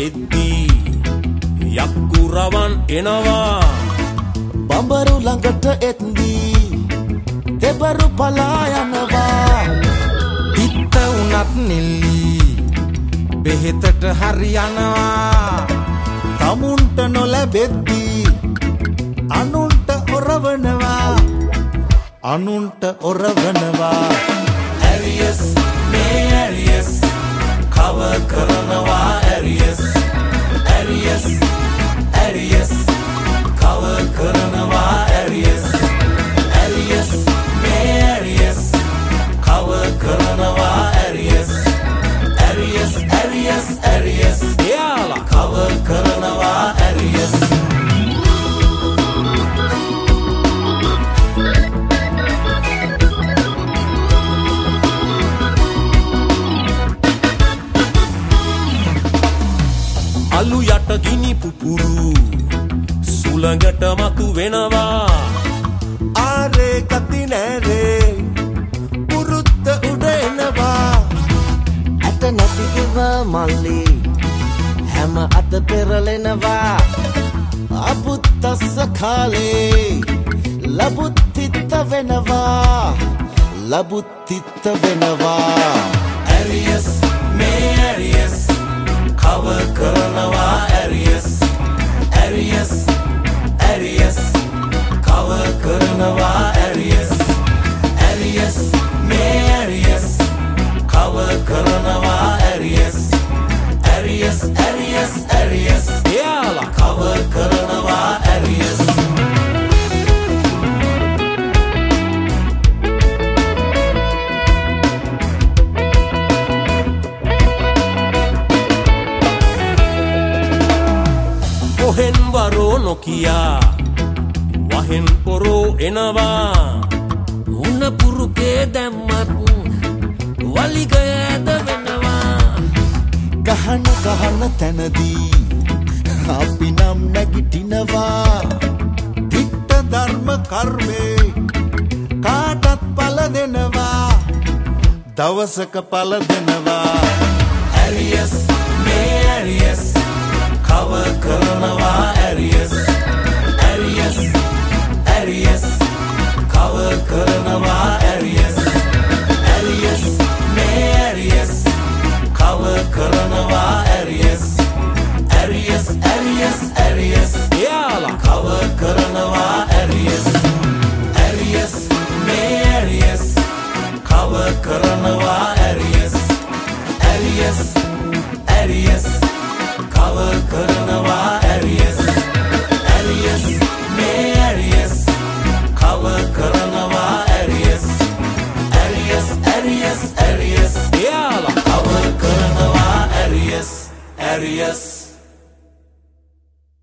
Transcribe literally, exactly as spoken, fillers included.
එද්දී යක්කුරවන් එනවා බඹරු ළඟට එද්දී දෙබරු පලා යනවා පිත්ත උනත් නිල්ලි බෙහෙතට හරියනවා තමුන්ට නොලැබෙද්දී අනුන්ට ඔරවනවා අනුන්ට ඔරවනවා ඇරියස් මේ ඇරියස් කවර් කරනවා ඇරියස් ඇරියස් ඇරියස් කවර් කරනවා ඇරියස් ඇරියස් මේ ඇරියස් කවර් කරනවා ඇරියස් ඇරියස් ඇරියස් ඇරියස් එයාලා කවර් කරනවා ඇරියස් අලු යට ගිනි පුපුරු සුළඟට මතු වෙනවා ආරේ කති නෑරේ පුරුත්ත උඩ එනවා ඇට නැතිකිව මල්ලි හැම අත පෙරලෙනවා අබුත්තස්ස කාලේ ලබුත්තිත්ත වෙනවා ලබුත්තිත්ත වෙනවා ඇරියස් මේ ඇරියස් කවර් කරනවා ඇරියස් ඇරියස් ඇරියස් කවර් කරනවා ඇරියස් ඇරියස් මේ ඇරියස් කවර් කරනවා ඇරියස් ඇරියස් ඇරියස් ඇරියස් එයාලා කවර් කරනවා ඇරියස් කොහෙන් වරෝ නොකියා වහෙන් පොරෝ එනවා උන පුරුකේ දැම්මත් වලිග ඇද වෙනවා ගහන ගහන තැනදී අපි නම් නැගිටිනවා පිට්ට ධර්ම කර්මේ කාටත් පල දෙනවා දවසක පල දෙනවා ඇරියස් මේ ඇරියස් කවර් කරනවා ඇරියස් ඇරියස් ඇරියස් කවර් කරනවා ඇරියස් ඇරියස් මේ ඇරියස් කවර් කරනවා ඇරියස් ඇරියස් ඇරියස් ඇරියස් එයාලා කවර් කරනවා ඇරියස් ඇරියස් මේ ඇරියස් කවර් කරනවා ඇරියස් ඇරියස් ඇරියස් කවර් කරනවා ඇරියස් ඇරියස් මේ ඇරියස් කවර් කරනවා ඇරියස් ඇරියස් ඇරියස් ඇරියස් එයාලා කවර් කරනවා ඇරියස් ඇරියස්